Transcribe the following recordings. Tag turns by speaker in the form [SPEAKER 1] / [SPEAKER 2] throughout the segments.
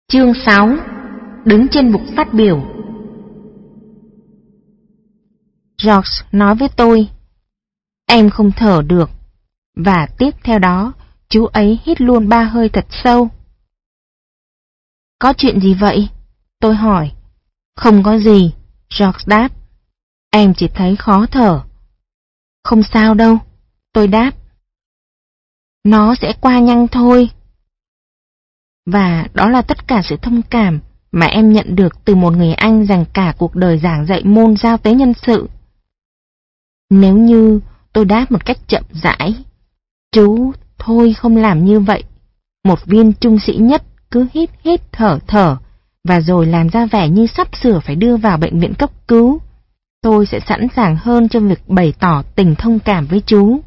[SPEAKER 1] Chương 6. Đứng trên bục phát biểu. George nói với tôi, em không thở được, và tiếp theo đó, chú ấy hít luôn 3 hơi thật sâu. Có chuyện gì vậy? Tôi hỏi. Không có gì, George đáp. Em chỉ thấy khó thở. Không sao đâu, tôi đáp. Nó sẽ qua nhanh thôi. Và đó là tất cả sự thông cảm mà em nhận được từ một người anh dành cả cuộc đời giảng dạy môn giao tế nhân sự. Nếu như tôi đáp một cách chậm rãi, chú thôi không làm như vậy. Một viên trung sĩ nhất cứ hít hít thở thở, và rồi làm ra vẻ như sắp sửa phải đưa vào bệnh viện cấp cứu. Tôi sẽ sẵn sàng hơn cho việc bày tỏ tình thông cảm với chú.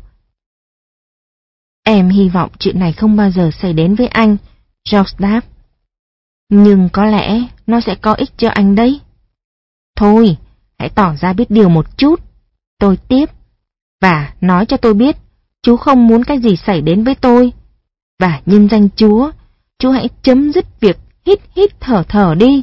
[SPEAKER 1] Em hy vọng chuyện này không bao giờ xảy đến với anh, George đáp. Nhưng có lẽ nó sẽ có ích cho anh đấy. Thôi, hãy tỏ ra biết điều một chút, tôi tiếp. Và nói cho tôi biết, chú không muốn cái gì xảy đến với tôi. Và nhân danh Chúa, chú hãy chấm dứt việc hít hít thở thở đi.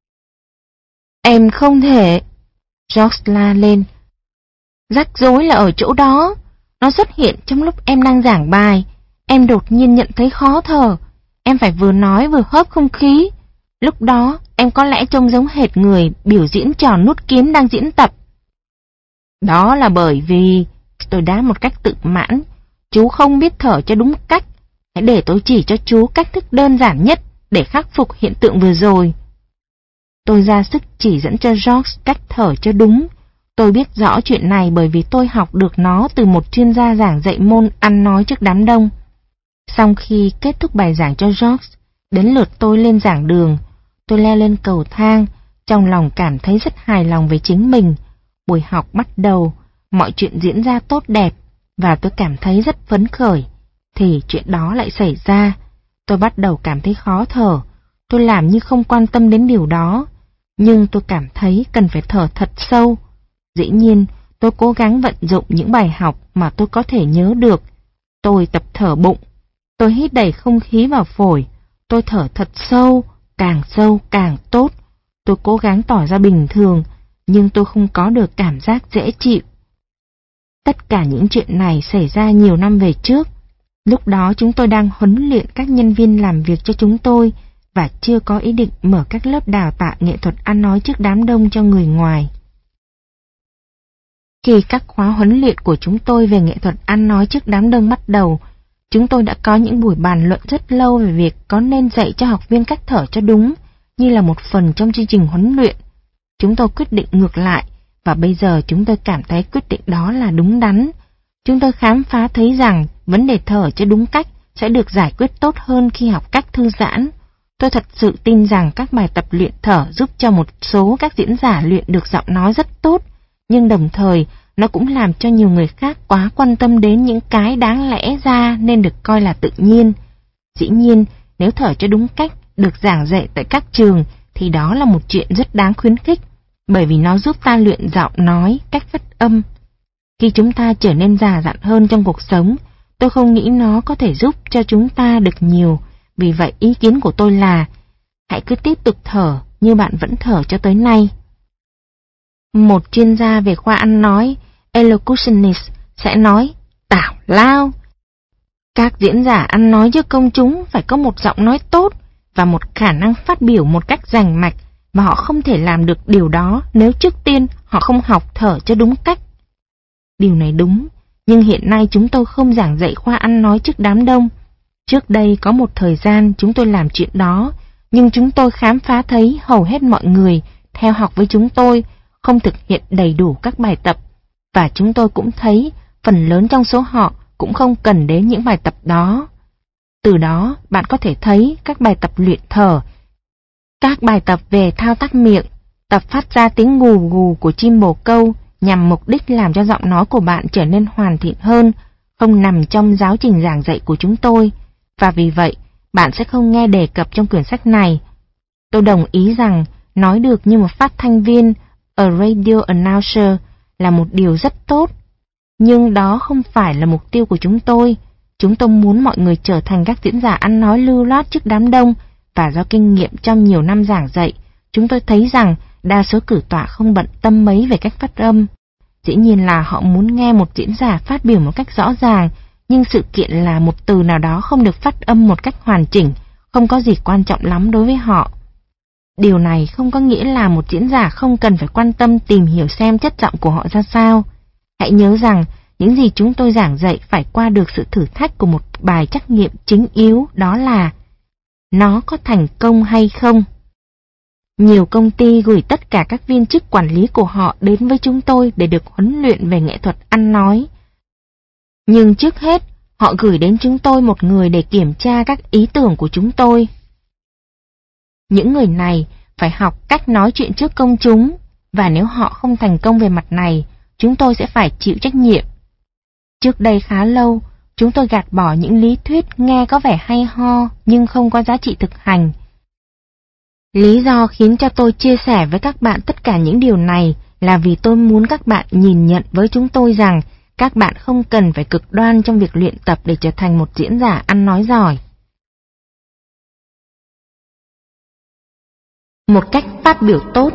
[SPEAKER 1] Em không thể. George la lên. Rắc rối là ở chỗ đó. Nó xuất hiện trong lúc em đang giảng bài. Em đột nhiên nhận thấy khó thở. Em phải vừa nói vừa hớp không khí. Lúc đó em có lẽ trông giống hệt người biểu diễn trò nút kiếm đang diễn tập. Đó là bởi vì, tôi đáp một cách tự mãn, chú không biết thở cho đúng cách. Hãy để tôi chỉ cho chú cách thức đơn giản nhất để khắc phục hiện tượng vừa rồi. Tôi ra sức chỉ dẫn cho George cách thở cho đúng. Tôi biết rõ chuyện này bởi vì tôi học được nó từ một chuyên gia giảng dạy môn ăn nói trước đám đông. Sau khi kết thúc bài giảng cho George, đến lượt tôi lên giảng đường. Tôi leo lên cầu thang, trong lòng cảm thấy rất hài lòng về chính mình. Buổi học bắt đầu, mọi chuyện diễn ra tốt đẹp, và tôi cảm thấy rất phấn khởi. Thì chuyện đó lại xảy ra. Tôi bắt đầu cảm thấy khó thở. Tôi làm như không quan tâm đến điều đó, nhưng tôi cảm thấy cần phải thở thật sâu. Dĩ nhiên, tôi cố gắng vận dụng những bài học mà tôi có thể nhớ được. Tôi tập thở bụng. Tôi hít đầy không khí vào phổi. Tôi thở thật sâu càng tốt. Tôi cố gắng tỏ ra bình thường, nhưng tôi không có được cảm giác dễ chịu. Tất cả những chuyện này xảy ra nhiều năm về trước. Lúc đó chúng tôi đang huấn luyện các nhân viên làm việc cho chúng tôi và chưa có ý định mở các lớp đào tạo nghệ thuật ăn nói trước đám đông cho người ngoài. Khi các khóa huấn luyện của chúng tôi về nghệ thuật ăn nói trước đám đông bắt đầu, chúng tôi đã có những buổi bàn luận rất lâu về việc có nên dạy cho học viên cách thở cho đúng, như là một phần trong chương trình huấn luyện. Chúng tôi quyết định ngược lại, và bây giờ chúng tôi cảm thấy quyết định đó là đúng đắn. Chúng tôi khám phá thấy rằng vấn đề thở cho đúng cách sẽ được giải quyết tốt hơn khi học cách thư giãn. Tôi thật sự tin rằng các bài tập luyện thở giúp cho một số các diễn giả luyện được giọng nói rất tốt, nhưng đồng thời nó cũng làm cho nhiều người khác quá quan tâm đến những cái đáng lẽ ra nên được coi là tự nhiên. Dĩ nhiên, nếu thở cho đúng cách được giảng dạy tại các trường thì đó là một chuyện rất đáng khuyến khích, bởi vì nó giúp ta luyện giọng nói, cách phát âm. Khi chúng ta trở nên già dặn hơn trong cuộc sống, tôi không nghĩ nó có thể giúp cho chúng ta được nhiều. Vì vậy ý kiến của tôi là, hãy cứ tiếp tục thở như bạn vẫn thở cho tới nay. Một chuyên gia về khoa ăn nói, elocutionist, sẽ nói, tào lao. Các diễn giả ăn nói trước công chúng phải có một giọng nói tốt và một khả năng phát biểu một cách rành mạch, và họ không thể làm được điều đó nếu trước tiên họ không học thở cho đúng cách. Điều này đúng, nhưng hiện nay chúng tôi không giảng dạy khoa ăn nói trước đám đông. Trước đây có một thời gian chúng tôi làm chuyện đó, nhưng chúng tôi khám phá thấy hầu hết mọi người theo học với chúng tôi không thực hiện đầy đủ các bài tập, và chúng tôi cũng thấy phần lớn trong số họ cũng không cần đến những bài tập đó. Từ đó bạn có thể thấy các bài tập luyện thở, các bài tập về thao tác miệng, tập phát ra tiếng gù gù của chim bồ câu nhằm mục đích làm cho giọng nói của bạn trở nên hoàn thiện hơn, không nằm trong giáo trình giảng dạy của chúng tôi, và vì vậy bạn sẽ không nghe đề cập trong quyển sách này. Tôi đồng ý rằng nói được như một phát thanh viên, a radio announcer, là một điều rất tốt, nhưng đó không phải là mục tiêu của chúng tôi. Chúng tôi muốn mọi người trở thành các diễn giả ăn nói lưu loát trước đám đông và do kinh nghiệm trong nhiều năm giảng dạy, chúng tôi thấy rằng đa số cử tọa không bận tâm mấy về cách phát âm. Dĩ nhiên là họ muốn nghe một diễn giả phát biểu một cách rõ ràng, nhưng sự kiện là một từ nào đó không được phát âm một cách hoàn chỉnh, không có gì quan trọng lắm đối với họ. Điều này không có nghĩa là một diễn giả không cần phải quan tâm tìm hiểu xem chất giọng của họ ra sao. Hãy nhớ rằng, những gì chúng tôi giảng dạy phải qua được sự thử thách của một bài trắc nghiệm chính yếu, đó là nó có thành công hay không. Nhiều công ty gửi tất cả các viên chức quản lý của họ đến với chúng tôi để được huấn luyện về nghệ thuật ăn nói. Nhưng trước hết, họ gửi đến chúng tôi một người để kiểm tra các ý tưởng của chúng tôi. Những người này phải học cách nói chuyện trước công chúng, và nếu họ không thành công về mặt này, chúng tôi sẽ phải chịu trách nhiệm. Trước đây khá lâu, chúng tôi gạt bỏ những lý thuyết nghe có vẻ hay ho nhưng không có giá trị thực hành. Lý do khiến cho tôi chia sẻ với các bạn tất cả những điều này là vì tôi muốn các bạn nhìn nhận với chúng tôi rằng các bạn không cần phải cực đoan trong việc luyện tập để trở thành một diễn giả ăn nói giỏi. Một cách phát biểu tốt.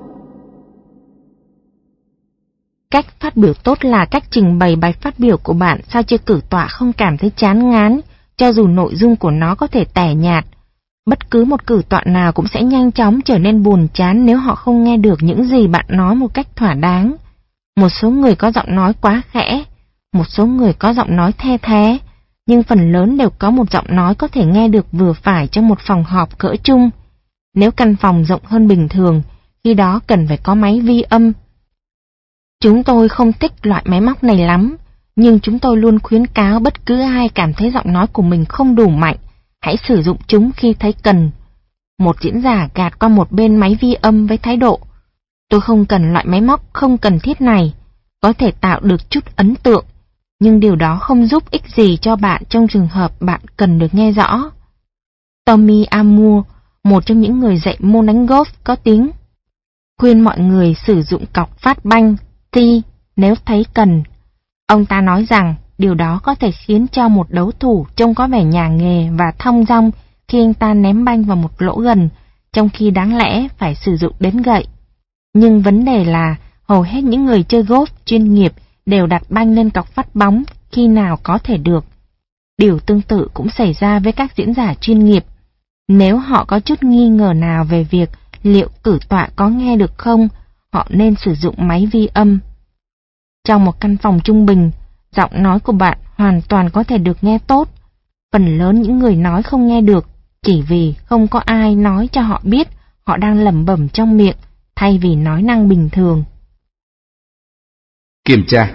[SPEAKER 1] Cách phát biểu tốt là cách trình bày bài phát biểu của bạn sao cho cử tọa không cảm thấy chán ngán, cho dù nội dung của nó có thể tẻ nhạt. Bất cứ một cử tọa nào cũng sẽ nhanh chóng trở nên buồn chán nếu họ không nghe được những gì bạn nói một cách thỏa đáng. Một số người có giọng nói quá khẽ, một số người có giọng nói the thé, nhưng phần lớn đều có một giọng nói có thể nghe được vừa phải trong một phòng họp cỡ chung. Nếu căn phòng rộng hơn bình thường, khi đó cần phải có máy vi âm. Chúng tôi không thích loại máy móc này lắm, nhưng chúng tôi luôn khuyến cáo bất cứ ai cảm thấy giọng nói của mình không đủ mạnh, hãy sử dụng chúng khi thấy cần. Một diễn giả gạt qua một bên máy vi âm với thái độ: tôi không cần loại máy móc không cần thiết này, có thể tạo được chút ấn tượng, nhưng điều đó không giúp ích gì cho bạn trong trường hợp bạn cần được nghe rõ. Tommy Amour, một trong những người dạy môn đánh golf có tiếng, khuyên mọi người sử dụng cọc phát banh T nếu thấy cần. Ông ta nói rằng điều đó có thể khiến cho một đấu thủ trông có vẻ nhà nghề và thong dong khi anh ta ném banh vào một lỗ gần, trong khi đáng lẽ phải sử dụng đến gậy. Nhưng vấn đề là hầu hết những người chơi golf chuyên nghiệp đều đặt banh lên cọc phát bóng khi nào có thể được. Điều tương tự cũng xảy ra với các diễn giả chuyên nghiệp. Nếu họ có chút nghi ngờ nào về việc liệu cử tọa có nghe được không, họ nên sử dụng máy vi âm. Trong một căn phòng trung bình, giọng nói của bạn hoàn toàn có thể được nghe tốt. Phần lớn những người nói không nghe được, chỉ vì không có ai nói cho họ biết họ đang lẩm bẩm trong miệng, thay vì nói năng bình thường.
[SPEAKER 2] Kiểm tra.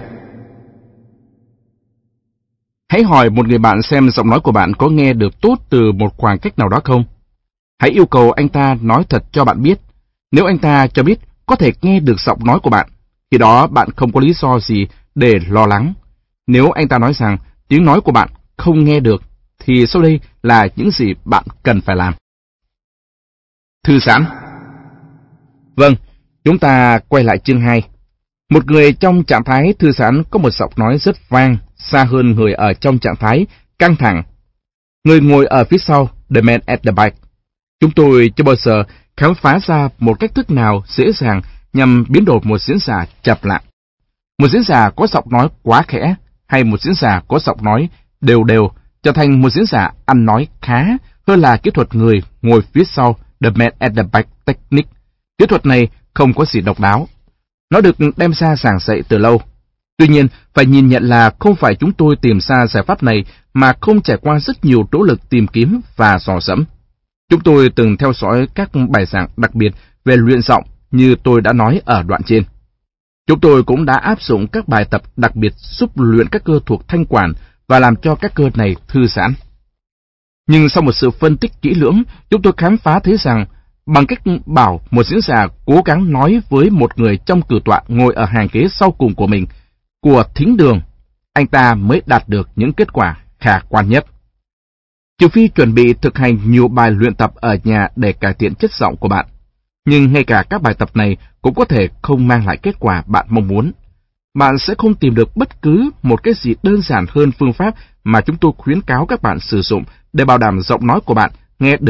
[SPEAKER 2] Hãy hỏi một người bạn xem giọng nói của bạn có nghe được tốt từ một khoảng cách nào đó không. Hãy yêu cầu anh ta nói thật cho bạn biết. Nếu anh ta cho biết có thể nghe được giọng nói của bạn, khi đó bạn không có lý do gì để lo lắng. Nếu anh ta nói rằng tiếng nói của bạn không nghe được, thì sau đây là những gì bạn cần phải làm. Thư giãn. Vâng, chúng ta quay lại chương 2. Một người trong trạng thái thư giãn có một giọng nói rất vang, xa hơn người ở trong trạng thái căng thẳng. Người ngồi ở phía sau, the man at the back. Chúng tôi chưa bao giờ khám phá ra một cách thức nào dễ dàng nhằm biến đổi một diễn giả chập lặng. Một diễn giả có giọng nói quá khẽ hay một diễn giả có giọng nói đều đều trở thành một diễn giả ăn nói khá hơn là kỹ thuật người ngồi phía sau, the man at the back technique. Kỹ thuật này không có gì độc đáo. Nó được đem ra giảng dạy từ lâu. Tuy nhiên, phải nhìn nhận là không phải chúng tôi tìm ra giải pháp này mà không trải qua rất nhiều nỗ lực tìm kiếm và dò dẫm. Chúng tôi từng theo dõi các bài giảng đặc biệt về luyện giọng như tôi đã nói ở đoạn trên. Chúng tôi cũng đã áp dụng các bài tập đặc biệt giúp luyện các cơ thuộc thanh quản và làm cho các cơ này thư giãn. Nhưng sau một sự phân tích kỹ lưỡng, chúng tôi khám phá thấy rằng bằng cách bảo một diễn giả cố gắng nói với một người trong cử tọa ngồi ở hàng ghế sau cùng của mình, của thính đường, anh ta mới đạt được những kết quả khả quan nhất. Trừ phi chuẩn bị thực hành nhiều bài luyện tập ở nhà để cải thiện chất giọng của bạn. Nhưng ngay cả các bài tập này cũng có thể không mang lại kết quả bạn mong muốn. Bạn sẽ không tìm được bất cứ một cái gì đơn giản hơn phương pháp mà chúng tôi khuyến cáo các bạn sử dụng để bảo đảm giọng nói của bạn nghe được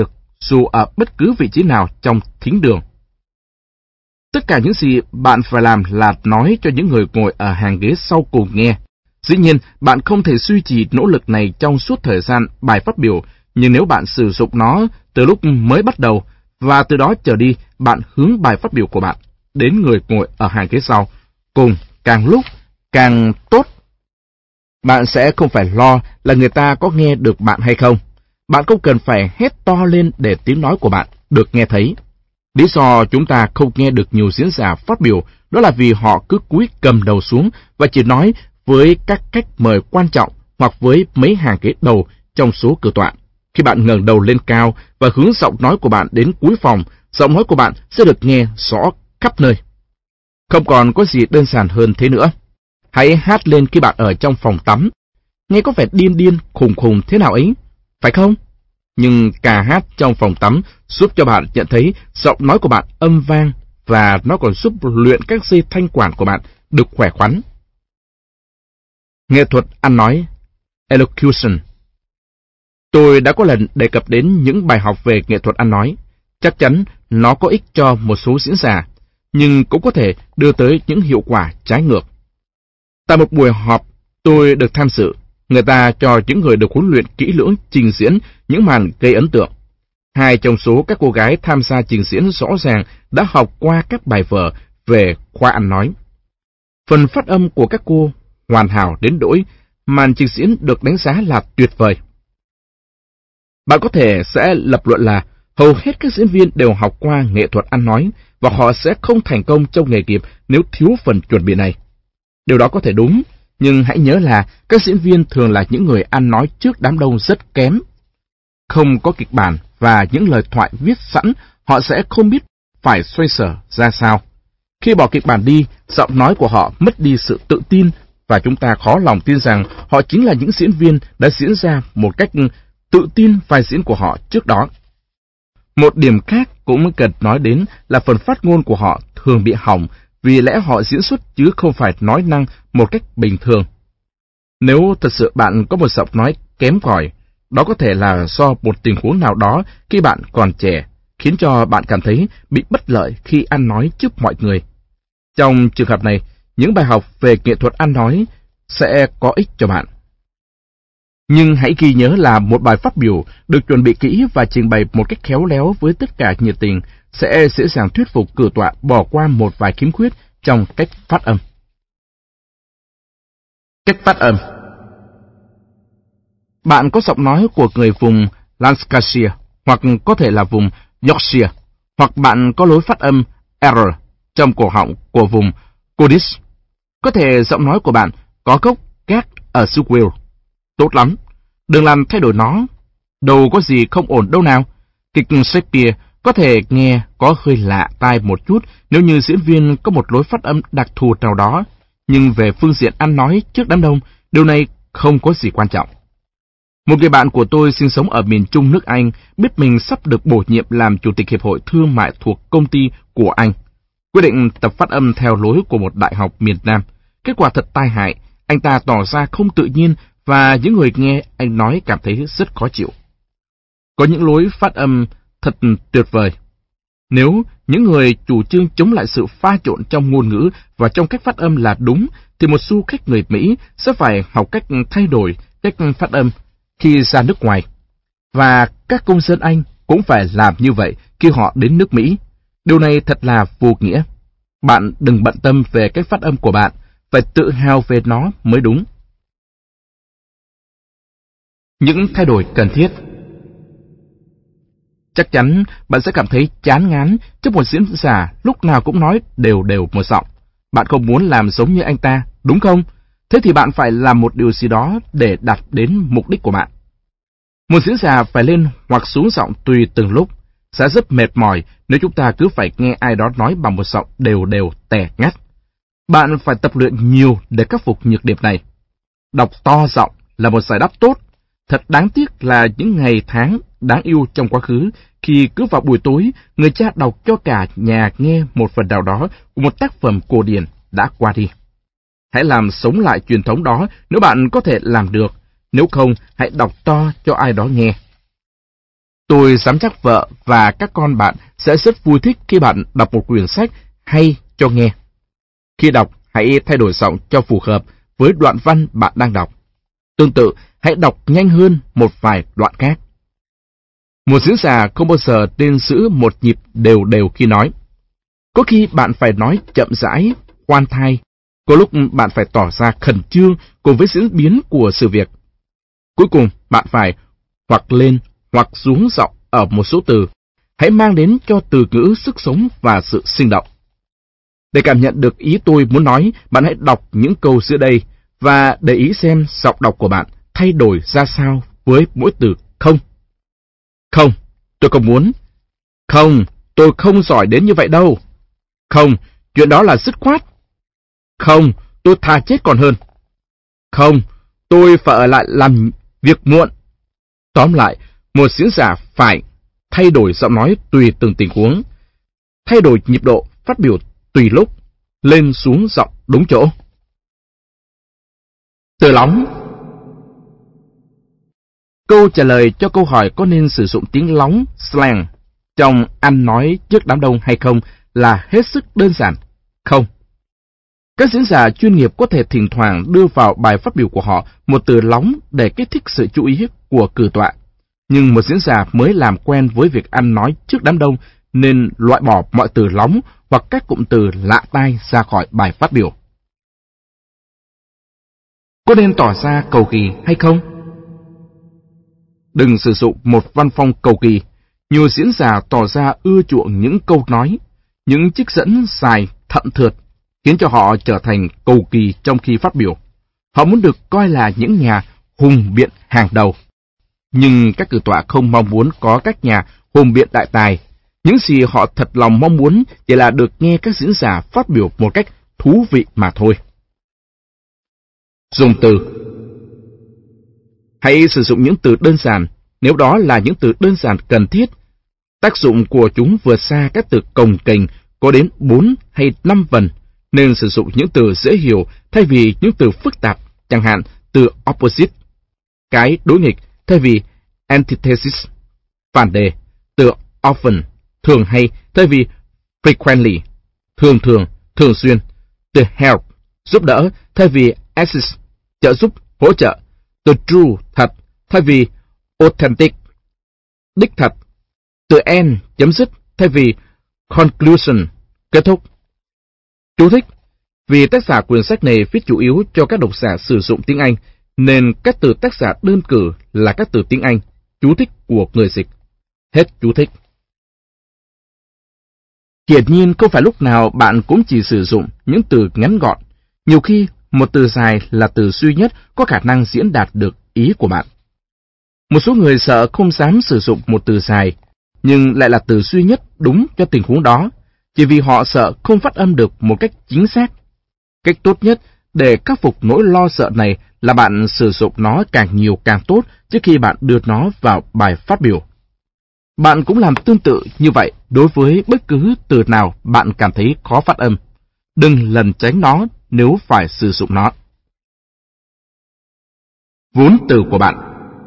[SPEAKER 2] dù ở bất cứ vị trí nào trong thính đường. Tất cả những gì bạn phải làm là nói cho những người ngồi ở hàng ghế sau cùng nghe. Dĩ nhiên, bạn không thể duy trì nỗ lực này trong suốt thời gian bài phát biểu, nhưng nếu bạn sử dụng nó từ lúc mới bắt đầu, và từ đó trở đi, bạn hướng bài phát biểu của bạn đến người ngồi ở hàng ghế sau, cùng càng lúc càng tốt. Bạn sẽ không phải lo là người ta có nghe được bạn hay không. Bạn không cần phải hét to lên để tiếng nói của bạn được nghe thấy. Lý do chúng ta không nghe được nhiều diễn giả phát biểu đó là vì họ cứ cúi cầm đầu xuống và chỉ nói với các khách mời quan trọng hoặc với mấy hàng ghế đầu trong số cửa tọa. Khi bạn ngẩng đầu lên cao và hướng giọng nói của bạn đến cuối phòng, giọng nói của bạn sẽ được nghe rõ khắp nơi. Không còn có gì đơn giản hơn thế nữa. Hãy hát lên khi bạn ở trong phòng tắm. Nghe có vẻ điên điên, khùng khùng thế nào ấy, phải không? Nhưng ca hát trong phòng tắm giúp cho bạn nhận thấy giọng nói của bạn âm vang, và nó còn giúp luyện các dây thanh quản của bạn được khỏe khoắn. Nghệ thuật ăn nói, elocution. Tôi đã có lần đề cập đến những bài học về nghệ thuật ăn nói. Chắc chắn nó có ích cho một số diễn giả, nhưng cũng có thể đưa tới những hiệu quả trái ngược. Tại một buổi họp tôi được tham dự, người ta cho những người được huấn luyện kỹ lưỡng trình diễn những màn gây ấn tượng. Hai trong số các cô gái tham gia trình diễn rõ ràng đã học qua các bài vở về khoa ăn nói. Phần phát âm của các cô hoàn hảo đến nỗi màn trình diễn được đánh giá là tuyệt vời. Bạn có thể sẽ lập luận là hầu hết các diễn viên đều học qua nghệ thuật ăn nói và họ sẽ không thành công trong nghề nghiệp nếu thiếu phần chuẩn bị này. Điều đó có thể đúng, nhưng hãy nhớ là các diễn viên thường là những người ăn nói trước đám đông rất kém. Không có kịch bản và những lời thoại viết sẵn, họ sẽ không biết phải xoay sở ra sao. Khi bỏ kịch bản đi, giọng nói của họ mất đi sự tự tin, và chúng ta khó lòng tin rằng họ chính là những diễn viên đã diễn ra một cách tự tin vai diễn của họ trước đó. Một điểm khác cũng cần nói đến là phần phát ngôn của họ thường bị hỏng vì lẽ họ diễn xuất chứ không phải nói năng một cách bình thường. Nếu thật sự bạn có một giọng nói kém cỏi, đó có thể là do một tình huống nào đó khi bạn còn trẻ, khiến cho bạn cảm thấy bị bất lợi khi ăn nói trước mọi người. Trong trường hợp này, những bài học về nghệ thuật ăn nói sẽ có ích cho bạn. Nhưng hãy ghi nhớ là một bài phát biểu được chuẩn bị kỹ và trình bày một cách khéo léo với tất cả nhiệt tình sẽ dễ dàng thuyết phục cử tọa bỏ qua một vài khiếm khuyết trong cách phát âm. Cách phát âm. Bạn có giọng nói của người vùng Lancashire hoặc có thể là vùng Yorkshire, hoặc bạn có lối phát âm R trong cổ họng của vùng Cornish. Có thể giọng nói của bạn có gốc gác ở xứ Wales. Tốt lắm, đừng làm thay đổi nó. Đâu có gì không ổn đâu nào. Kịch Shakespeare có thể nghe có hơi lạ tai một chút nếu như diễn viên có một lối phát âm đặc thù nào đó, nhưng về phương diện ăn nói trước đám đông, điều này không có gì quan trọng. Một người bạn của tôi sinh sống ở miền Trung nước Anh biết mình sắp được bổ nhiệm làm chủ tịch hiệp hội thương mại thuộc công ty của anh. Quyết định tập phát âm theo lối của một đại học miền Nam. Kết quả thật tai hại, anh ta tỏ ra không tự nhiên và những người nghe anh nói cảm thấy rất khó chịu. Có những lối phát âm thật tuyệt vời. Nếu những người chủ trương chống lại sự pha trộn trong ngôn ngữ và trong cách phát âm là đúng, thì một số khách người Mỹ sẽ phải học cách thay đổi cách phát âm khi ra nước ngoài. Và các công dân Anh cũng phải làm như vậy khi họ đến nước Mỹ. Điều này thật là vô nghĩa. Bạn đừng bận tâm về cách phát âm của bạn, phải tự hào về nó mới đúng. Những thay đổi cần thiết. Chắc chắn bạn sẽ cảm thấy chán ngán trước một diễn giả lúc nào cũng nói đều đều một giọng. Bạn không muốn làm giống như anh ta, đúng không? Thế thì bạn phải làm một điều gì đó để đạt đến mục đích của bạn. Một diễn giả phải lên hoặc xuống giọng tùy từng lúc. Sẽ rất mệt mỏi nếu chúng ta cứ phải nghe ai đó nói bằng một giọng đều đều tẻ ngắt. Bạn phải tập luyện nhiều để khắc phục nhược điểm này. Đọc to giọng là một giải đáp tốt. Thật đáng tiếc là những ngày tháng đáng yêu trong quá khứ, khi cứ vào buổi tối, người cha đọc cho cả nhà nghe một phần nào đó của một tác phẩm cổ điển đã qua đi. Hãy làm sống lại truyền thống đó nếu bạn có thể làm được, nếu không, hãy đọc to cho ai đó nghe. Tôi dám chắc vợ và các con bạn sẽ rất vui thích khi bạn đọc một quyển sách hay cho nghe. Khi đọc, hãy thay đổi giọng cho phù hợp với đoạn văn bạn đang đọc. Tương tự, hãy đọc nhanh hơn một vài đoạn khác. Một diễn giả không bao giờ nên giữ một nhịp đều đều khi nói. Có khi bạn phải nói chậm rãi, khoan thai. Có lúc bạn phải tỏ ra khẩn trương cùng với diễn biến của sự việc. Cuối cùng, bạn phải hoặc lên hoặc xuống giọng ở một số từ. Hãy mang đến cho từ ngữ sức sống và sự sinh động. Để cảm nhận được ý tôi muốn nói, bạn hãy đọc những câu giữa đây và để ý xem giọng đọc của bạn thay đổi ra sao với mỗi từ không. Không, tôi không muốn. Không, tôi không giỏi đến như vậy đâu. Không, chuyện đó là dứt khoát. Không, tôi thà chết còn hơn. Không, tôi phải ở lại làm việc muộn. Tóm lại, một diễn giả phải thay đổi giọng nói tùy từng tình huống, thay đổi nhịp độ phát biểu tùy lúc, lên xuống giọng đúng chỗ. Từ lóng. Câu trả lời cho câu hỏi có nên sử dụng tiếng lóng, slang, trong ăn nói trước đám đông hay không là hết sức đơn giản. Không. Các diễn giả chuyên nghiệp có thể thỉnh thoảng đưa vào bài phát biểu của họ một từ lóng để kích thích sự chú ý của cử tọa. Nhưng một diễn giả mới làm quen với việc ăn nói trước đám đông nên loại bỏ mọi từ lóng hoặc các cụm từ lạ tai ra khỏi bài phát biểu. Có nên tỏ ra cầu kỳ hay không? Đừng sử dụng một văn phong cầu kỳ. Nhiều diễn giả tỏ ra ưa chuộng những câu nói, những trích dẫn dài thậm thượt, khiến cho họ trở thành cầu kỳ trong khi phát biểu. Họ muốn được coi là những nhà hùng biện hàng đầu. Nhưng các cử tọa không mong muốn có các nhà hùng biện đại tài. Những gì họ thật lòng mong muốn chỉ là được nghe các diễn giả phát biểu một cách thú vị mà thôi. Dùng từ. Hãy sử dụng những từ đơn giản, nếu đó là những từ đơn giản cần thiết. Tác dụng của chúng vượt xa các từ cồng kềnh có đến 4 hay 5 vần, nên sử dụng những từ dễ hiểu thay vì những từ phức tạp, chẳng hạn từ opposite, cái đối nghịch, thay vì antithesis, phản đề, từ often, thường hay, thay vì frequently, thường thường, thường xuyên, từ help, giúp đỡ, thay vì assist, trợ giúp, hỗ trợ, từ true, thật, thay vì authentic, đích thật, từ end, chấm dứt, thay vì conclusion, kết thúc. Chú thích: vì tác giả quyển sách này viết chủ yếu cho các độc giả sử dụng tiếng Anh, nên các từ tác giả đơn cử là các từ tiếng Anh. Chú thích của người dịch. Hết chú thích. Hiển nhiên không phải lúc nào bạn cũng chỉ sử dụng những từ ngắn gọn. Nhiều khi, một từ dài là từ duy nhất có khả năng diễn đạt được ý của bạn. Một số người sợ không dám sử dụng một từ dài, nhưng lại là từ duy nhất đúng cho tình huống đó, chỉ vì họ sợ không phát âm được một cách chính xác. Cách tốt nhất để khắc phục nỗi lo sợ này là bạn sử dụng nó càng nhiều càng tốt trước khi bạn đưa nó vào bài phát biểu. Bạn cũng làm tương tự như vậy đối với bất cứ từ nào bạn cảm thấy khó phát âm. Đừng lẩn tránh nó nếu phải sử dụng nó. Vốn từ của bạn.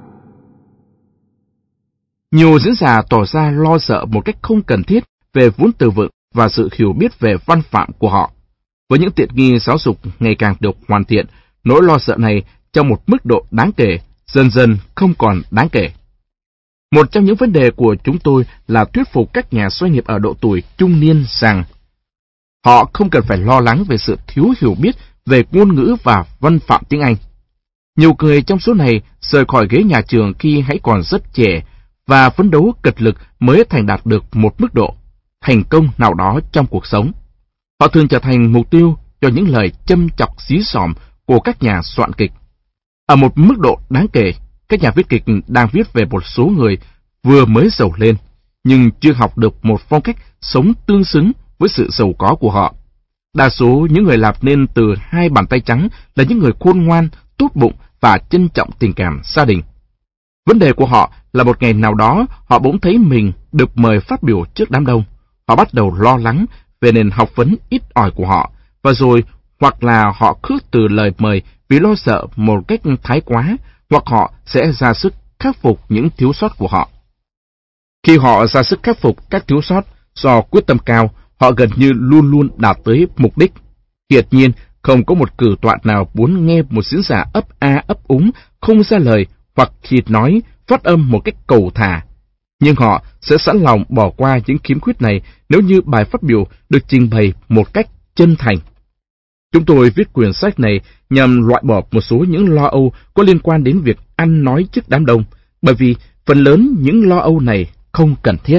[SPEAKER 2] Nhiều diễn giả tỏ ra lo sợ một cách không cần thiết về vốn từ vựng và sự hiểu biết về văn phạm của họ. Với những tiện nghi giáo dục ngày càng được hoàn thiện, nỗi lo sợ này trong một mức độ đáng kể, dần dần không còn đáng kể. Một trong những vấn đề của chúng tôi là thuyết phục các nhà doanh nghiệp ở độ tuổi trung niên rằng họ không cần phải lo lắng về sự thiếu hiểu biết về ngôn ngữ và văn phạm tiếng Anh. Nhiều người trong số này rời khỏi ghế nhà trường khi hãy còn rất trẻ và phấn đấu cật lực mới thành đạt được một mức độ thành công nào đó trong cuộc sống. Họ thường trở thành mục tiêu cho những lời châm chọc dí dỏm của các nhà soạn kịch. Ở một mức độ đáng kể, các nhà viết kịch đang viết về một số người vừa mới giàu lên, nhưng chưa học được một phong cách sống tương xứng với sự giàu có của họ. Đa số những người làm nên từ hai bàn tay trắng là những người khôn ngoan, tốt bụng và trân trọng tình cảm gia đình. Vấn đề của họ là một ngày nào đó họ bỗng thấy mình được mời phát biểu trước đám đông. Họ bắt đầu lo lắng về nền học vấn ít ỏi của họ, và rồi hoặc là họ khước từ lời mời vì lo sợ một cách thái quá, hoặc họ sẽ ra sức khắc phục những thiếu sót của họ. Khi họ ra sức khắc phục các thiếu sót do quyết tâm cao, họ gần như luôn luôn đạt tới mục đích. Hiển nhiên, không có một cử tọa nào muốn nghe một diễn giả ấp a ấp úng, không ra lời hoặc khi nói phát âm một cách cầu thả. Nhưng họ sẽ sẵn lòng bỏ qua những khiếm khuyết này nếu như bài phát biểu được trình bày một cách chân thành. Chúng tôi viết quyển sách này nhằm loại bỏ một số những lo âu có liên quan đến việc ăn nói trước đám đông, bởi vì phần lớn những lo âu này không cần thiết.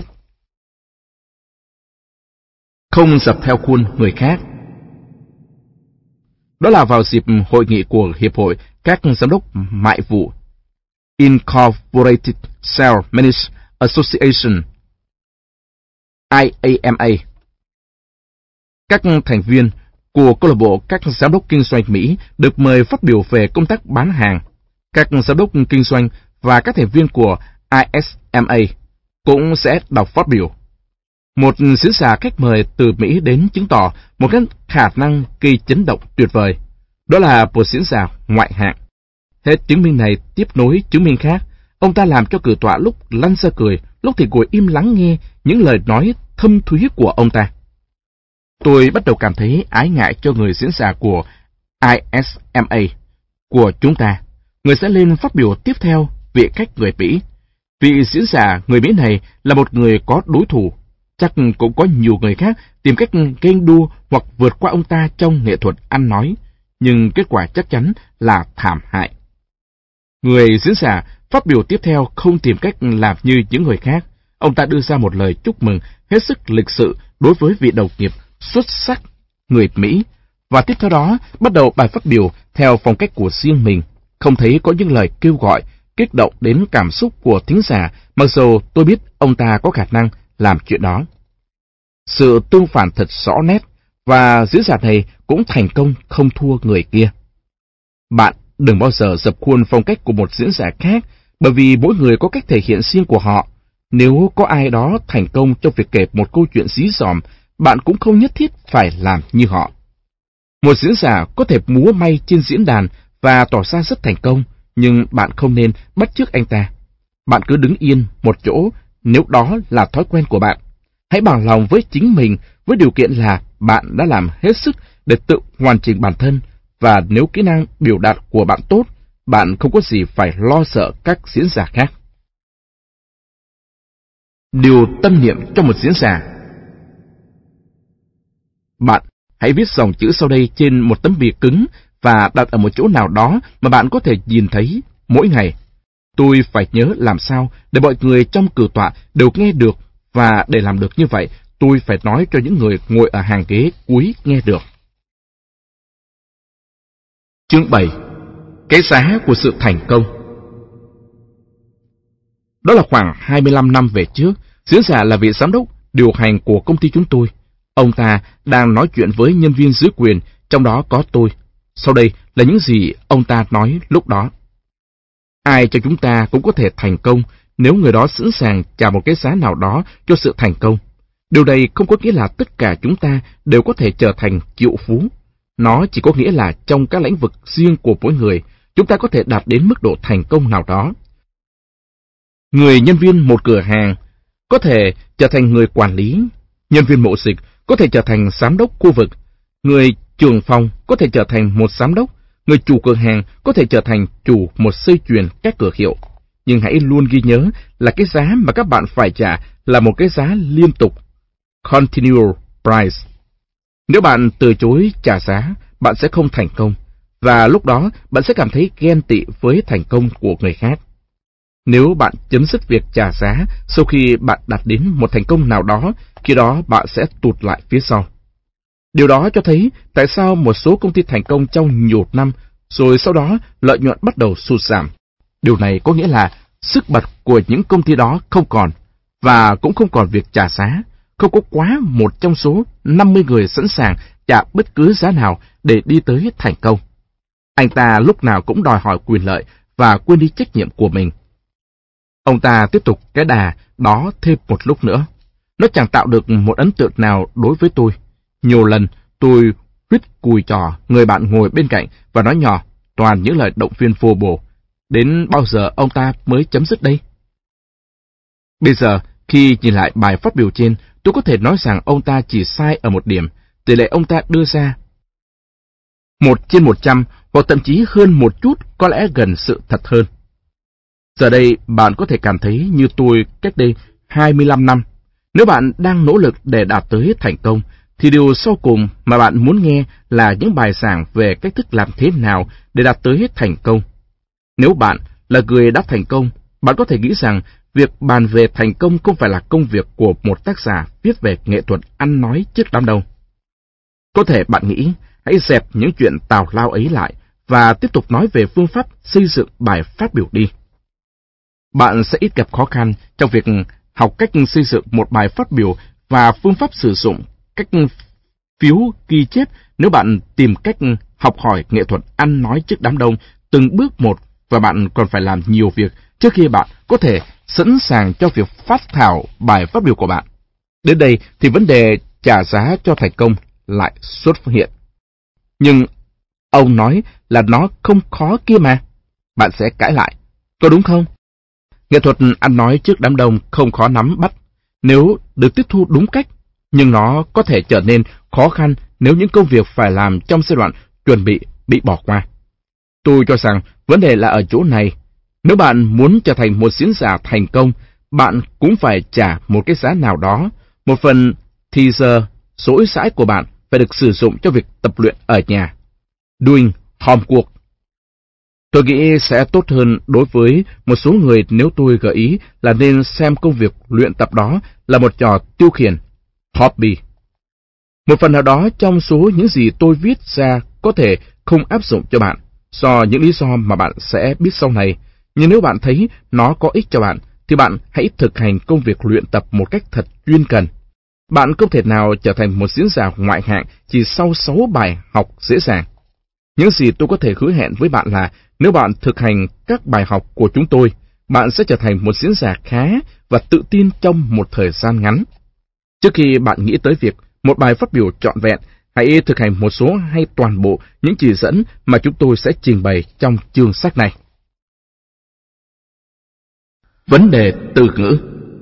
[SPEAKER 2] Không dập theo khuôn người khác. Đó là vào dịp hội nghị của Hiệp hội các giám đốc mại vụ Incorporated Sales Managers Association IAMA. Các thành viên của câu lạc bộ các giám đốc kinh doanh Mỹ được mời phát biểu về công tác bán hàng. Các giám đốc kinh doanh và các thành viên của ISMA cũng sẽ đọc phát biểu. Một diễn giả khách mời từ Mỹ đến chứng tỏ một cái khả năng gây chấn động tuyệt vời. Đó là một diễn giả ngoại hạng. Hết chứng minh này tiếp nối chứng minh khác. Ông ta làm cho cử tọa lúc lăn ra cười, lúc thì ngồi im lắng nghe những lời nói thâm thúy của ông ta. Tôi bắt đầu cảm thấy ái ngại cho người diễn giả của ISMA của chúng ta. Người sẽ lên phát biểu tiếp theo, vị khách người Mỹ. Vị diễn giả người Mỹ này là một người có đối thủ. Chắc cũng có nhiều người khác tìm cách ganh đua hoặc vượt qua ông ta trong nghệ thuật ăn nói, nhưng kết quả chắc chắn là thảm hại. Người diễn giả phát biểu tiếp theo không tìm cách làm như những người khác. Ông ta đưa ra một lời chúc mừng hết sức lịch sự đối với vị đồng nghiệp xuất sắc người Mỹ, và tiếp theo đó bắt đầu bài phát biểu theo phong cách của riêng mình. Không thấy có những lời kêu gọi, kích động đến cảm xúc của thính giả, mặc dù tôi biết ông ta có khả năng làm chuyện đó. Sự tương phản thật rõ nét, và diễn giả này cũng thành công không thua người kia. Bạn đừng bao giờ dập khuôn phong cách của một diễn giả khác, bởi vì mỗi người có cách thể hiện riêng của họ. Nếu có ai đó thành công trong việc kể một câu chuyện dí dỏm, bạn cũng không nhất thiết phải làm như họ. Một diễn giả có thể múa may trên diễn đàn và tỏ ra rất thành công, nhưng bạn không nên bắt chước anh ta. Bạn cứ đứng yên một chỗ nếu đó là thói quen của bạn. Hãy bằng lòng với chính mình với điều kiện là bạn đã làm hết sức để tự hoàn chỉnh bản thân, và nếu kỹ năng biểu đạt của bạn tốt, bạn không có gì phải lo sợ các diễn giả khác. Điều tâm niệm cho một diễn giả. Bạn hãy viết dòng chữ sau đây trên một tấm bìa cứng và đặt ở một chỗ nào đó mà bạn có thể nhìn thấy mỗi ngày. Tôi phải nhớ làm sao để mọi người trong cử tọa đều nghe được, và để làm được như vậy, tôi phải nói cho những người ngồi ở hàng ghế cuối nghe được. Chương 7. Cái giá của sự thành công. Đó là khoảng 25 năm về trước, diễn giả là vị giám đốc điều hành của công ty chúng tôi. Ông ta đang nói chuyện với nhân viên dưới quyền, trong đó có tôi. Sau đây là những gì ông ta nói lúc đó. Ai cho chúng ta cũng có thể thành công nếu người đó sẵn sàng trả một cái giá nào đó cho sự thành công. Điều này không có nghĩa là tất cả chúng ta đều có thể trở thành triệu phú. Nó chỉ có nghĩa là trong các lĩnh vực riêng của mỗi người, chúng ta có thể đạt đến mức độ thành công nào đó. Người nhân viên một cửa hàng có thể trở thành người quản lý, nhân viên mậu dịch có thể trở thành giám đốc khu vực, người trưởng phòng có thể trở thành một giám đốc, người chủ cửa hàng có thể trở thành chủ một dây chuyền các cửa hiệu. Nhưng hãy luôn ghi nhớ là cái giá mà các bạn phải trả là một cái giá liên tục, continual price. Nếu bạn từ chối trả giá, bạn sẽ không thành công, và lúc đó bạn sẽ cảm thấy ghen tị với thành công của người khác. Nếu bạn chấm dứt việc trả giá sau khi bạn đạt đến một thành công nào đó, khi đó bạn sẽ tụt lại phía sau. Điều đó cho thấy tại sao một số công ty thành công trong nhiều năm, rồi sau đó lợi nhuận bắt đầu sụt giảm. Điều này có nghĩa là sức bật của những công ty đó không còn, và cũng không còn việc trả giá. Không có quá một trong số 50 người sẵn sàng trả bất cứ giá nào để đi tới thành công. Anh ta lúc nào cũng đòi hỏi quyền lợi và quên đi trách nhiệm của mình. Ông ta tiếp tục cái đà đó thêm một lúc nữa. Nó chẳng tạo được một ấn tượng nào đối với tôi. Nhiều lần tôi huýt cùi trò người bạn ngồi bên cạnh và nói nhỏ toàn những lời động viên vô bổ. Đến bao giờ ông ta mới chấm dứt đây? Bây giờ Khi nhìn lại bài phát biểu trên, tôi có thể nói rằng ông ta chỉ sai ở một điểm, tỷ lệ ông ta đưa ra 1/100 hoặc thậm chí hơn một chút, có lẽ gần sự thật hơn. Giờ đây, bạn có thể cảm thấy như tôi cách đây 25 năm. Nếu bạn đang nỗ lực để đạt tới thành công, thì điều sau cùng mà bạn muốn nghe là những bài giảng về cách thức làm thế nào để đạt tới thành công. Nếu bạn là người đã thành công, bạn có thể nghĩ rằng việc bàn về thành công không phải là công việc của một tác giả viết về nghệ thuật ăn nói trước đám đông. Có thể bạn nghĩ, hãy dẹp những chuyện tào lao ấy lại và tiếp tục nói về phương pháp xây dựng bài phát biểu đi. Bạn sẽ ít gặp khó khăn trong việc học cách xây dựng một bài phát biểu và phương pháp sử dụng cách phiếu ghi chép nếu bạn tìm cách học hỏi nghệ thuật ăn nói trước đám đông từng bước một, và bạn còn phải làm nhiều việc trước khi bạn có thể sẵn sàng cho việc phát thảo bài phát biểu của bạn. Đến đây thì vấn đề trả giá cho thành công lại xuất hiện. Nhưng ông nói là nó không khó kia mà. Bạn sẽ cãi lại, có đúng không? Nghệ thuật ăn nói trước đám đông không khó nắm bắt nếu được tiếp thu đúng cách, nhưng nó có thể trở nên khó khăn nếu những công việc phải làm trong giai đoạn chuẩn bị bỏ qua. Tôi cho rằng vấn đề là ở chỗ này. Nếu bạn muốn trở thành một diễn giả thành công, bạn cũng phải trả một cái giá nào đó. Một phần thì giờ rỗi rãi của bạn phải được sử dụng cho việc tập luyện ở nhà. Doing homework. Tôi nghĩ sẽ tốt hơn đối với một số người nếu tôi gợi ý là nên xem công việc luyện tập đó là một trò tiêu khiển, hobby. Một phần nào đó trong số những gì tôi viết ra có thể không áp dụng cho bạn, do những lý do mà bạn sẽ biết sau này. Nhưng nếu bạn thấy nó có ích cho bạn, thì bạn hãy thực hành công việc luyện tập một cách thật chuyên cần. Bạn không thể nào trở thành một diễn giả ngoại hạng chỉ sau 6 bài học dễ dàng. Những gì tôi có thể hứa hẹn với bạn là nếu bạn thực hành các bài học của chúng tôi, bạn sẽ trở thành một diễn giả khá và tự tin trong một thời gian ngắn. Trước khi bạn nghĩ tới việc một bài phát biểu trọn vẹn, hãy thực hành một số hay toàn bộ những chỉ dẫn mà chúng tôi sẽ trình bày trong chương sách này. Vấn đề từ ngữ.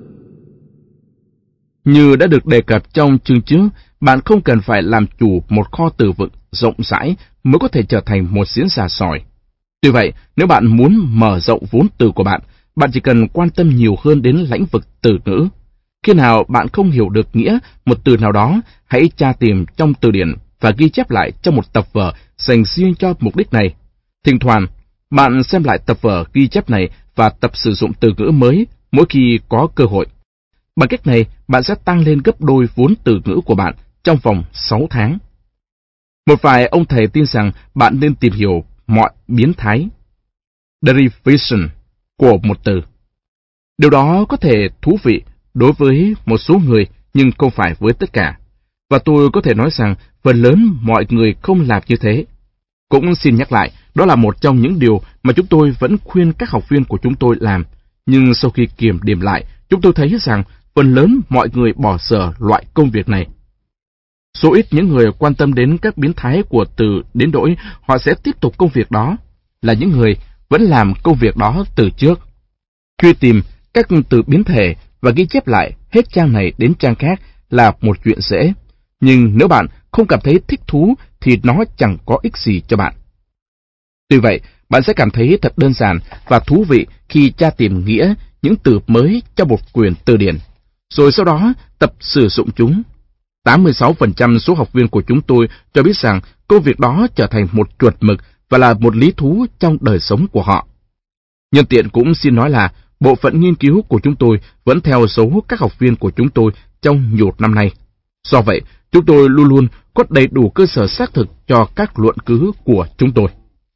[SPEAKER 2] Như đã được đề cập trong chương trước, bạn không cần phải làm chủ một kho từ vựng rộng rãi mới có thể trở thành một diễn giả giỏi. Tuy vậy, nếu bạn muốn mở rộng vốn từ của bạn, bạn chỉ cần quan tâm nhiều hơn đến lĩnh vực từ ngữ. Khi nào bạn không hiểu được nghĩa một từ nào đó, hãy tra tìm trong từ điển và ghi chép lại trong một tập vở dành riêng cho mục đích này. Thỉnh thoảng, bạn xem lại tập vở ghi chép này và tập sử dụng từ ngữ mới mỗi khi có cơ hội. Bằng cách này, bạn sẽ tăng lên gấp đôi vốn từ ngữ của bạn trong vòng 6 tháng. Một vài ông thầy tin rằng bạn nên tìm hiểu mọi biến thái, derivation, của một từ. Điều đó có thể thú vị đối với một số người, nhưng không phải với tất cả. Và tôi có thể nói rằng phần lớn mọi người không làm như thế. Cũng xin nhắc lại, đó là một trong những điều mà chúng tôi vẫn khuyên các học viên của chúng tôi làm. Nhưng sau khi kiểm điểm lại, chúng tôi thấy rằng phần lớn mọi người bỏ dở loại công việc này. Số ít những người quan tâm đến các biến thái của từ đến nỗi họ sẽ tiếp tục công việc đó, là những người vẫn làm công việc đó từ trước. Truy tìm các từ biến thể và ghi chép lại hết trang này đến trang khác là một chuyện dễ. Nhưng nếu bạn không cảm thấy thích thú thì nó chẳng có ích gì cho bạn. Tuy vậy, bạn sẽ cảm thấy thật đơn giản và thú vị khi tra tìm nghĩa những từ mới trong một quyển từ điển, rồi sau đó tập sử dụng chúng. 86% số học viên của chúng tôi cho biết rằng công việc đó trở thành một chuột mực và là một lý thú trong đời sống của họ. Nhân tiện cũng xin nói là bộ phận nghiên cứu của chúng tôi vẫn theo dấu các học viên của chúng tôi trong nhiều năm nay. Do vậy, chúng tôi luôn luôn có đầy đủ cơ sở xác thực cho các luận cứ của chúng tôi.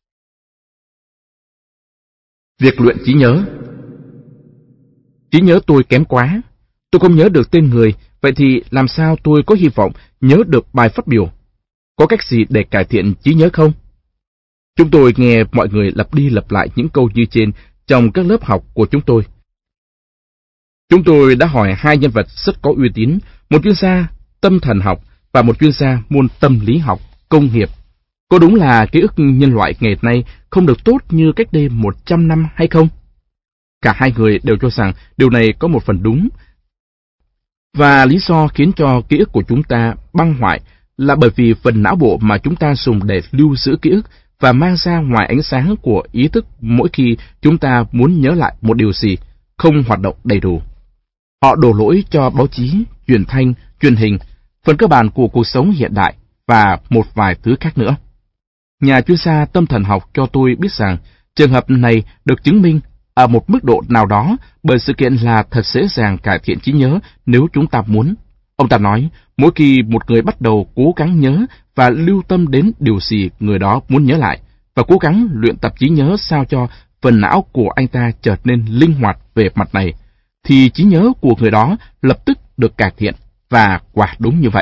[SPEAKER 2] Việc luyện trí nhớ. Trí nhớ tôi kém quá. Tôi không nhớ được tên người, vậy thì làm sao tôi có hy vọng nhớ được bài phát biểu? Có cách gì để cải thiện trí nhớ không? Chúng tôi nghe mọi người lặp đi lặp lại những câu như trên trong các lớp học của chúng tôi. Chúng tôi đã hỏi 2 nhân vật rất có uy tín, một chuyên gia tâm thần học và một chuyên gia môn tâm lý học, công nghiệp. Có đúng là ký ức nhân loại ngày nay không được tốt như cách đây 100 năm hay không? Cả hai người đều cho rằng điều này có một phần đúng. Và lý do khiến cho ký ức của chúng ta băng hoại là bởi vì phần não bộ mà chúng ta dùng để lưu giữ ký ức và mang ra ngoài ánh sáng của ý thức mỗi khi chúng ta muốn nhớ lại một điều gì không hoạt động đầy đủ. Họ đổ lỗi cho báo chí, truyền thanh, truyền hình, phần cơ bản của cuộc sống hiện đại và một vài thứ khác nữa. Nhà chuyên gia tâm thần học cho tôi biết rằng trường hợp này được chứng minh ở một mức độ nào đó bởi sự kiện là thật dễ dàng cải thiện trí nhớ nếu chúng ta muốn. Ông ta nói, mỗi khi một người bắt đầu cố gắng nhớ và lưu tâm đến điều gì người đó muốn nhớ lại, và cố gắng luyện tập trí nhớ sao cho phần não của anh ta trở nên linh hoạt về mặt này, thì trí nhớ của người đó lập tức được cải thiện, và quả đúng như vậy.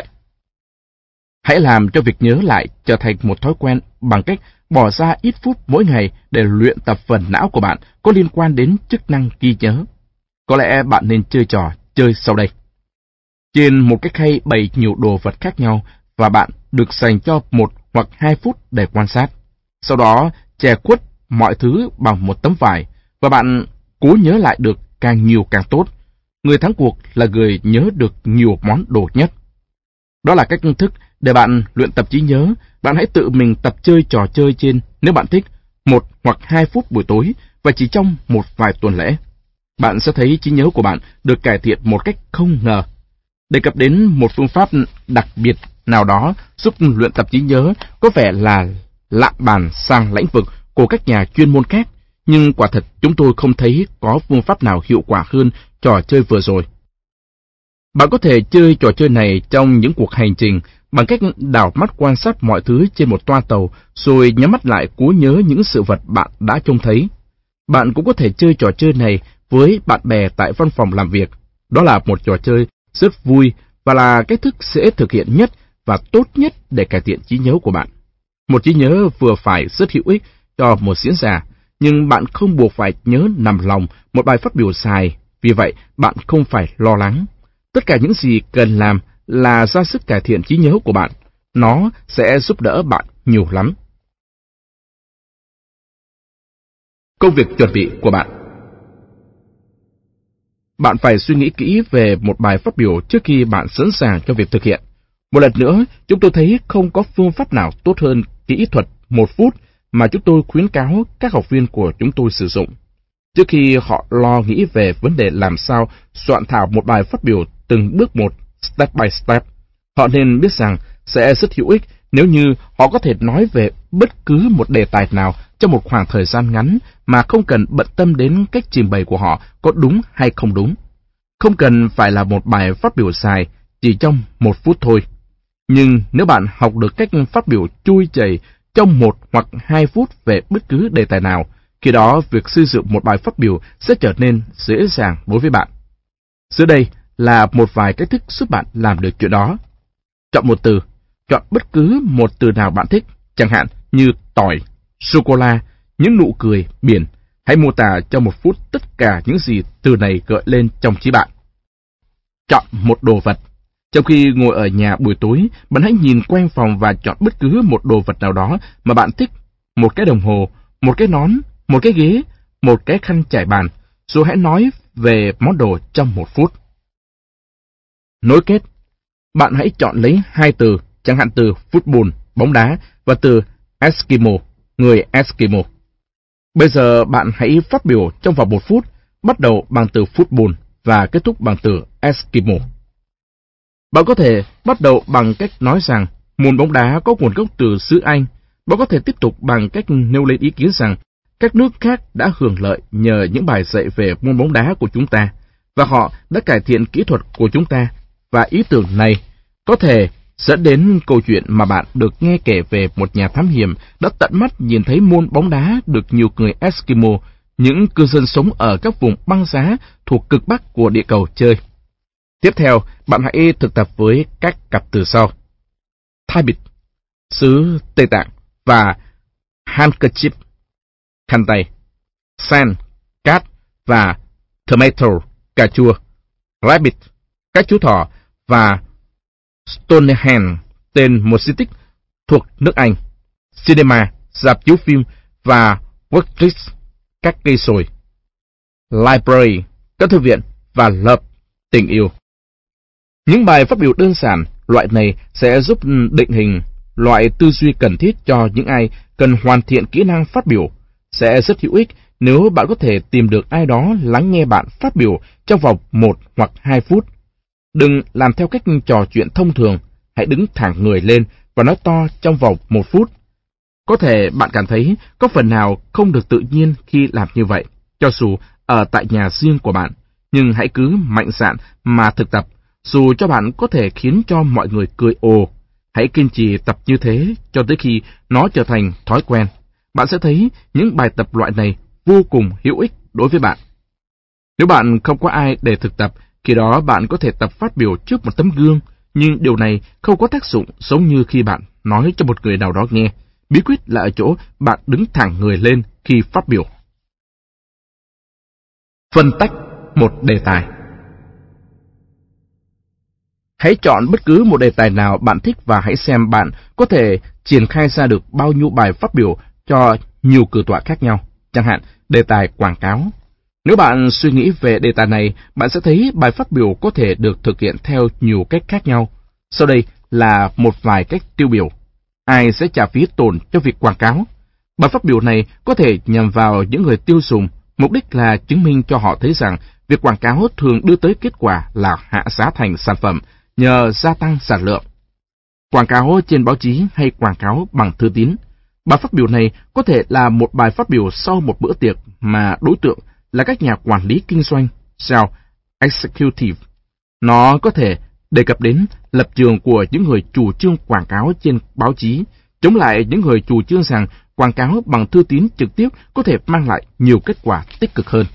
[SPEAKER 2] Hãy làm cho việc nhớ lại trở thành một thói quen bằng cách bỏ ra ít phút mỗi ngày để luyện tập phần não của bạn có liên quan đến chức năng ghi nhớ. Có lẽ bạn nên chơi sau đây. Trên một cái khay bày nhiều đồ vật khác nhau và bạn được dành cho 1 hoặc 2 phút để quan sát. Sau đó che khuất mọi thứ bằng một tấm vải và bạn cố nhớ lại được càng nhiều càng tốt. Người thắng cuộc là người nhớ được nhiều món đồ nhất. Đó là cách thức để bạn luyện tập trí nhớ. Bạn hãy tự mình tập chơi trò chơi trên nếu bạn thích 1 hoặc 2 phút buổi tối và chỉ trong một vài tuần lễ. Bạn sẽ thấy trí nhớ của bạn được cải thiện một cách không ngờ. Đề cập đến một phương pháp đặc biệt nào đó giúp luyện tập trí nhớ có vẻ là lạ bàn sang lĩnh vực của các nhà chuyên môn khác, nhưng quả thật chúng tôi không thấy có phương pháp nào hiệu quả hơn trò chơi vừa rồi. Bạn có thể chơi trò chơi này trong những cuộc hành trình bằng cách đảo mắt quan sát mọi thứ trên một toa tàu, rồi nhắm mắt lại cố nhớ những sự vật bạn đã trông thấy. Bạn cũng có thể chơi trò chơi này với bạn bè tại văn phòng làm việc. Đó là một trò chơi rất vui và là cách thức dễ thực hiện nhất và tốt nhất để cải thiện trí nhớ của bạn. Một trí nhớ vừa phải rất hữu ích cho một diễn giả, nhưng bạn không buộc phải nhớ nằm lòng một bài phát biểu dài, vì vậy bạn không phải lo lắng. Tất cả những gì cần làm là ra sức cải thiện trí nhớ của bạn. Nó sẽ giúp đỡ bạn nhiều lắm. Công việc chuẩn bị của bạn. Bạn phải suy nghĩ kỹ về một bài phát biểu trước khi bạn sẵn sàng cho việc thực hiện. Một lần nữa, chúng tôi thấy không có phương pháp nào tốt hơn kỹ thuật 1 phút mà chúng tôi khuyến cáo các học viên của chúng tôi sử dụng. Trước khi họ lo nghĩ về vấn đề làm sao soạn thảo một bài phát biểu từng bước một, step by step, họ nên biết rằng sẽ rất hữu ích nếu như họ có thể nói về bất cứ một đề tài nào trong một khoảng thời gian ngắn mà không cần bận tâm đến cách trình bày của họ có đúng hay không đúng. Không cần phải là một bài phát biểu dài, chỉ trong 1 phút thôi. Nhưng nếu bạn học được cách phát biểu trôi chảy trong 1 hoặc 2 phút về bất cứ đề tài nào, khi đó việc xây dựng một bài phát biểu sẽ trở nên dễ dàng đối với bạn. Dưới đây là một vài cách thức giúp bạn làm được chuyện đó. Chọn một từ. Chọn bất cứ một từ nào bạn thích, chẳng hạn như tỏi, sô-cô-la, những nụ cười, biển. Hãy mô tả trong 1 phút tất cả những gì từ này gợi lên trong trí bạn. Chọn một đồ vật. Trong khi ngồi ở nhà buổi tối, bạn hãy nhìn quanh phòng và chọn bất cứ một đồ vật nào đó mà bạn thích. Một cái đồng hồ, một cái nón, một cái ghế, một cái khăn trải bàn, rồi hãy nói về món đồ trong 1 phút. Nối kết. Bạn hãy chọn lấy 2 từ, chẳng hạn từ football, bóng đá, và từ Eskimo, người Eskimo. Bây giờ bạn hãy phát biểu trong vòng 1 phút, bắt đầu bằng từ football và kết thúc bằng từ Eskimo. Bạn có thể bắt đầu bằng cách nói rằng môn bóng đá có nguồn gốc từ xứ Anh. Bạn có thể tiếp tục bằng cách nêu lên ý kiến rằng các nước khác đã hưởng lợi nhờ những bài dạy về môn bóng đá của chúng ta, và họ đã cải thiện kỹ thuật của chúng ta, và ý tưởng này có thể dẫn đến câu chuyện mà bạn được nghe kể về một nhà thám hiểm đã tận mắt nhìn thấy môn bóng đá được nhiều người Eskimo, những cư dân sống ở các vùng băng giá thuộc cực bắc của địa cầu chơi. Tiếp theo, bạn hãy thực tập với các cặp từ sau: Tibet, xứ Tây Tạng, và handkerchief, khăn tay; sand, cát, và tomato, cà chua; rabbit, các chú thỏ, và Stonehenge, tên một di tích thuộc nước Anh; cinema, rạp chiếu phim, và workplace, các cây sồi; library, các thư viện, và love, tình yêu. Những bài phát biểu đơn giản loại này sẽ giúp định hình loại tư duy cần thiết cho những ai cần hoàn thiện kỹ năng phát biểu. Sẽ rất hữu ích nếu bạn có thể tìm được ai đó lắng nghe bạn phát biểu trong vòng 1 hoặc 2 phút. Đừng làm theo cách trò chuyện thông thường, hãy đứng thẳng người lên và nói to trong vòng 1 phút. Có thể bạn cảm thấy có phần nào không được tự nhiên khi làm như vậy, cho dù ở tại nhà riêng của bạn, nhưng hãy cứ mạnh dạn mà thực tập, dù cho bạn có thể khiến cho mọi người cười ồ. Hãy kiên trì tập như thế cho tới khi nó trở thành thói quen. Bạn sẽ thấy những bài tập loại này vô cùng hữu ích đối với bạn. Nếu bạn không có ai để thực tập, khi đó bạn có thể tập phát biểu trước một tấm gương, nhưng điều này không có tác dụng giống như khi bạn nói cho một người nào đó nghe. Bí quyết là ở chỗ bạn đứng thẳng người lên khi phát biểu. Phân tách một đề tài. Hãy chọn bất cứ một đề tài nào bạn thích và hãy xem bạn có thể triển khai ra được bao nhiêu bài phát biểu cho nhiều cử tọa khác nhau. Chẳng hạn, đề tài quảng cáo. Nếu bạn suy nghĩ về đề tài này, bạn sẽ thấy bài phát biểu có thể được thực hiện theo nhiều cách khác nhau. Sau đây là một vài cách tiêu biểu. Ai sẽ trả phí tổn cho việc quảng cáo? Bài phát biểu này có thể nhằm vào những người tiêu dùng, mục đích là chứng minh cho họ thấy rằng việc quảng cáo thường đưa tới kết quả là hạ giá thành sản phẩm nhờ gia tăng sản lượng. Quảng cáo trên báo chí hay quảng cáo bằng thư tín. Bài phát biểu này có thể là một bài phát biểu sau một bữa tiệc mà đối tượng là các nhà quản lý kinh doanh, sales executive. Nó có thể đề cập đến lập trường của những người chủ trương quảng cáo trên báo chí, chống lại những người chủ trương rằng quảng cáo bằng thư tín trực tiếp có thể mang lại nhiều kết quả tích cực hơn.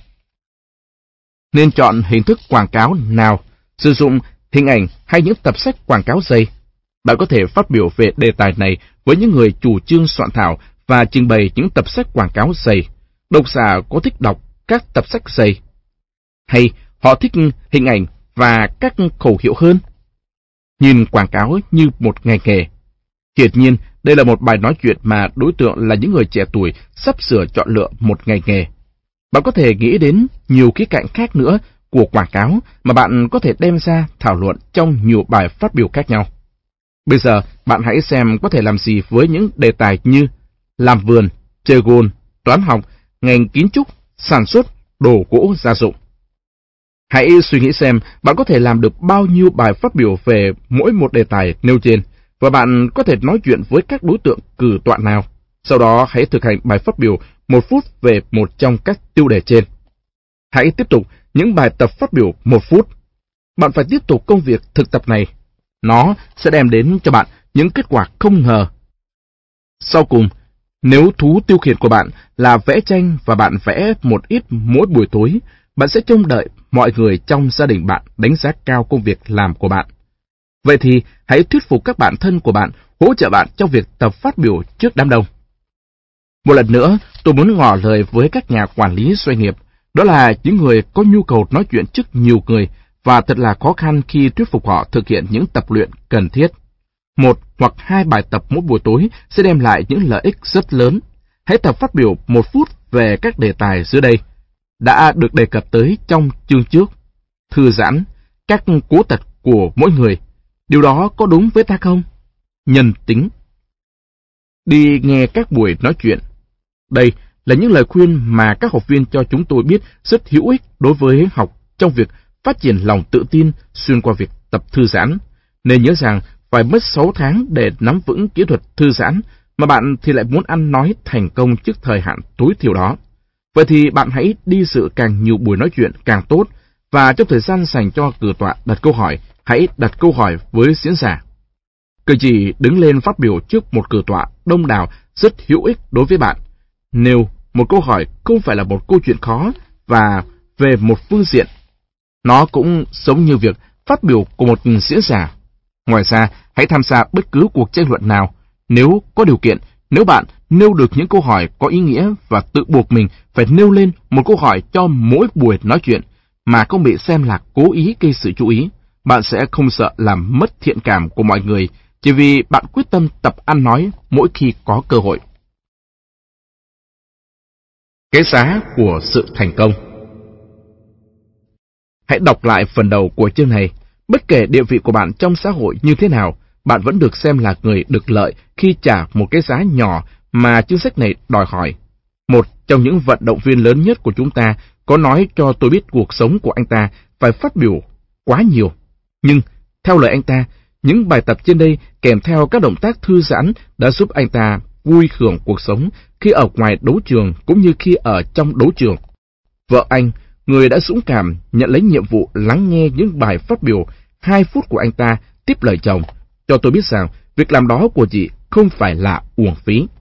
[SPEAKER 2] Nên chọn hình thức quảng cáo nào, sử dụng hình ảnh hay những tập sách quảng cáo dày. Bạn có thể phát biểu về đề tài này với những người chủ trương soạn thảo và trình bày những tập sách quảng cáo dày. Độc giả có thích đọc các tập sách dày, hay họ thích hình ảnh và các khẩu hiệu hơn? Nhìn quảng cáo như một ngành nghề. Hiển nhiên, đây là một bài nói chuyện mà đối tượng là những người trẻ tuổi sắp sửa chọn lựa một ngành nghề. Bạn có thể nghĩ đến nhiều khía cạnh khác nữa của quảng cáo mà bạn có thể đem ra thảo luận trong nhiều bài phát biểu khác nhau. Bây giờ, bạn hãy xem có thể làm gì với những đề tài như làm vườn, chơi golf, toán học, ngành kiến trúc, sản xuất, đồ gỗ gia dụng. Hãy suy nghĩ xem bạn có thể làm được bao nhiêu bài phát biểu về mỗi một đề tài nêu trên, và bạn có thể nói chuyện với các đối tượng cử tọa nào. Sau đó hãy thực hành bài phát biểu 1 phút về một trong các tiêu đề trên. Hãy tiếp tục những bài tập phát biểu 1 phút. Bạn phải tiếp tục công việc thực tập này. Nó sẽ đem đến cho bạn những kết quả không ngờ. Sau cùng, nếu thú tiêu khiển của bạn là vẽ tranh và bạn vẽ một ít mỗi buổi tối, bạn sẽ trông đợi mọi người trong gia đình bạn đánh giá cao công việc làm của bạn. Vậy thì hãy thuyết phục các bạn thân của bạn hỗ trợ bạn trong việc tập phát biểu trước đám đông. Một lần nữa, tôi muốn ngỏ lời với các nhà quản lý doanh nghiệp, đó là những người có nhu cầu nói chuyện trước nhiều người và thật là khó khăn khi thuyết phục họ thực hiện những tập luyện cần thiết. 1 hoặc 2 bài tập mỗi buổi tối sẽ đem lại những lợi ích rất lớn. Hãy tập phát biểu 1 phút về các đề tài dưới đây đã được đề cập tới trong chương trước. Thư giãn, các cố tật của mỗi người. Điều đó có đúng với ta không? Nhân tính. Đi nghe các buổi nói chuyện. Đây là những lời khuyên mà các học viên cho chúng tôi biết rất hữu ích đối với học trong việc phát triển lòng tự tin xuyên qua việc tập thư giãn. Nên nhớ rằng phải mất 6 tháng để nắm vững kỹ thuật thư giãn, mà bạn thì lại muốn ăn nói thành công trước thời hạn tối thiểu đó. Vậy thì bạn hãy đi dự càng nhiều buổi nói chuyện càng tốt, và trong thời gian dành cho cử tọa đặt câu hỏi, hãy đặt câu hỏi với diễn giả. Cử chỉ đứng lên phát biểu trước một cử tọa đông đảo rất hữu ích đối với bạn. Nêu một câu hỏi không phải là một câu chuyện khó và về một phương diện. Nó cũng giống như việc phát biểu của một diễn giả. Ngoài ra, hãy tham gia bất cứ cuộc tranh luận nào. Nếu có điều kiện, nếu bạn nêu được những câu hỏi có ý nghĩa và tự buộc mình phải nêu lên một câu hỏi cho mỗi buổi nói chuyện mà không bị xem là cố ý gây sự chú ý, bạn sẽ không sợ làm mất thiện cảm của mọi người chỉ vì bạn quyết tâm tập ăn nói mỗi khi có cơ hội. Cái giá của sự thành công. Hãy đọc lại phần đầu của chương này. Bất kể địa vị của bạn trong xã hội như thế nào, bạn vẫn được xem là người được lợi khi trả một cái giá nhỏ mà chính sách này đòi hỏi. Một trong những vận động viên lớn nhất của chúng ta có nói cho tôi biết cuộc sống của anh ta phải phát biểu quá nhiều. Nhưng, theo lời anh ta, những bài tập trên đây kèm theo các động tác thư giãn đã giúp anh ta vui hưởng cuộc sống khi ở ngoài đấu trường cũng như khi ở trong đấu trường. Vợ anh, người đã dũng cảm nhận lấy nhiệm vụ lắng nghe những bài phát biểu 2 phút của anh ta tiếp lời chồng, cho tôi biết rằng việc làm đó của chị không phải là uổng phí.